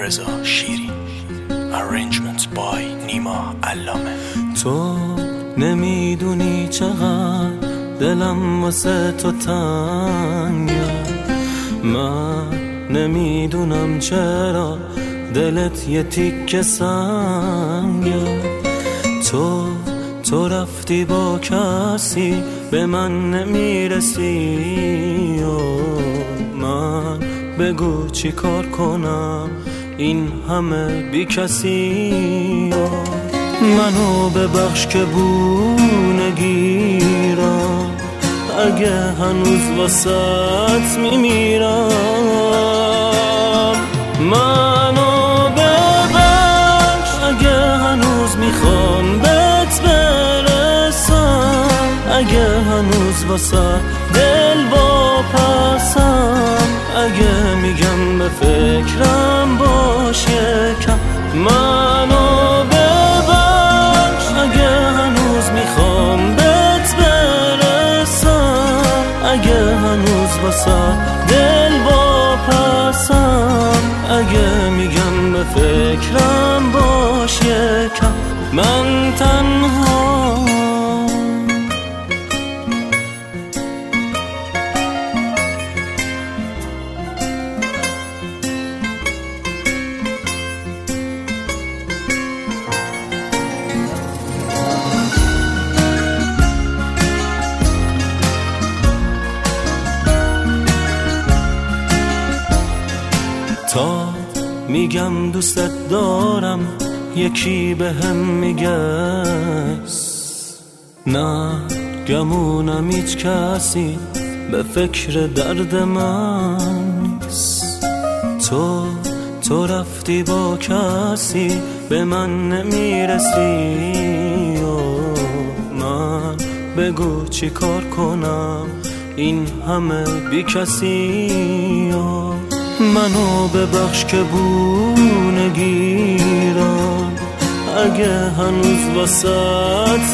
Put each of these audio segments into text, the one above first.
رضا شیرین. Arrangements by نیما علامه. تو نمیدونی چقدر دلم واسه تو تنگه، من نمیدونم چرا دلت یه تیکه سنگه. تو رفتی با کسی به من نمیرسی و من بگو چی کار کنم این همه بی کسی. منو ببخش که بونه گیرم، اگه هنوز واسط میمیرم. منو ببخش اگه هنوز میخوام بهت برسم، اگه هنوز واسط دل واپسم، اگه میگم به فکرم باش یکم. منو ببخش اگه هنوز میخوام بهت برسم، اگه هنوز واسه دل واپسم، اگه میگم به فکرم باش یکم. من تنها تا میگم دوستت دارم یکی به هم میگه نه، گمونم هیچ کسی به فکر درد من نیست. تو رفتی با کسی به من نمیرسی و من بگو چی کار کنم این همه بی کسی. منو ببخش که بونه گیرم، اگه هنوز واسط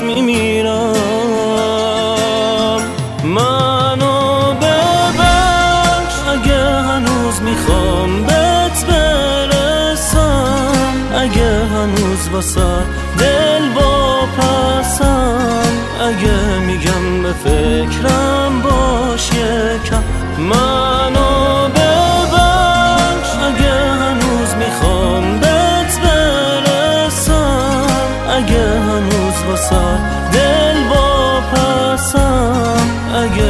میمیرم. منو ببخش اگه هنوز میخوام بهت برسم، اگه هنوز واسط دل واپسم، اگه میگم به فکرم باش یکم. منو ببخش اگه هنوز میخوام بهت برسم، اگه هنوز واسه دل واپسم، اگه